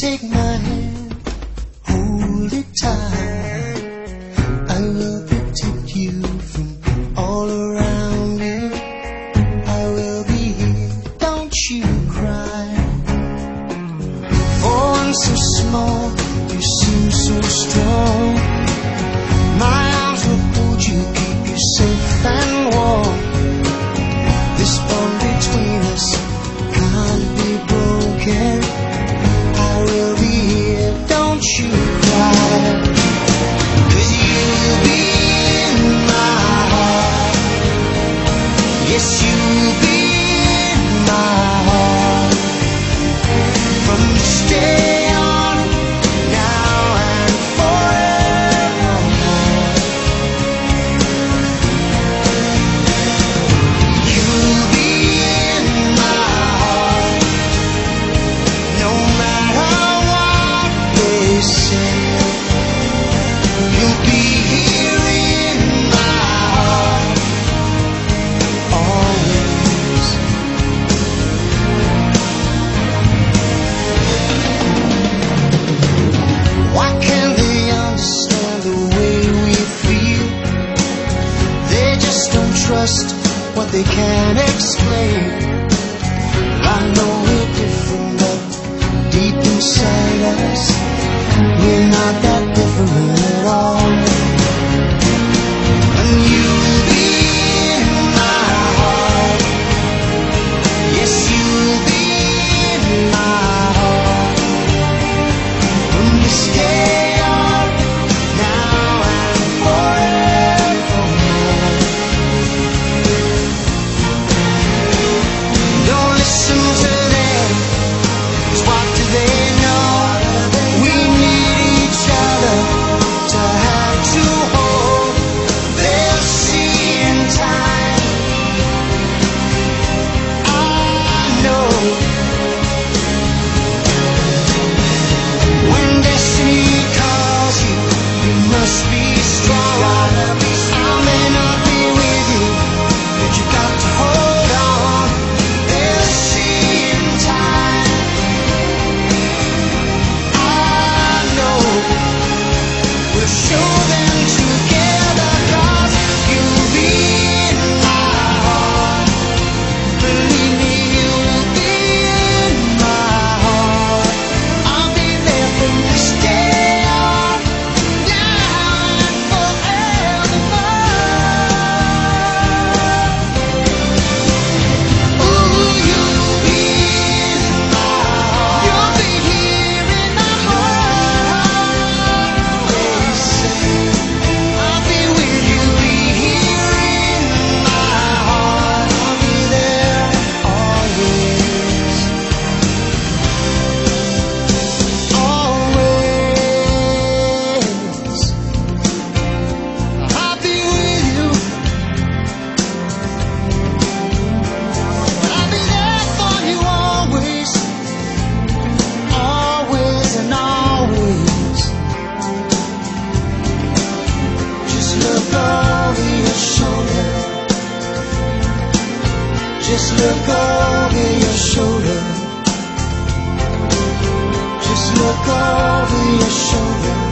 take my hand, hold it tight. I will protect you from all around you. I will be here, don't you cry. For one so small, you seem so strong. My arms will hold you, keep you safe and warm. This bond between us can't be broken. I will be here, don't you cry. 'Cause you'll be in my heart. Yes, you'll be in my heart. From this day on, now and forevermore. You'll be in my heart. No matter what they say, you'll be here in my heart. Always. Why can't they understand the way we feel? They just don't trust what they can't explain. I know we're different, but deep inside us, we're not that different at all. And you'll be in my heart. Yes, you'll be in my heart. From this day on, now and forevermore. Don't listen to them, 'cause what do they know? We need each other to have to hold. They'll see in time. I know. When destiny calls you, you must be strong. I may not be with you, but you got to hold on. They'll see in time. I know. We'll show them together, 'cause you'll be in my heart. Believe me, you'll be in my heart. I'll be there from this day on, now and forevermore. Ooh, you'll be in my heart. You'll be here in my heart. Always say, I'll be with you, be here in my heart. I'll be there always. Always. I'll be with you. I'll be there for you always. Always and always. Just look over your shoulder. Just look over your shoulder. Just look over your shoulder.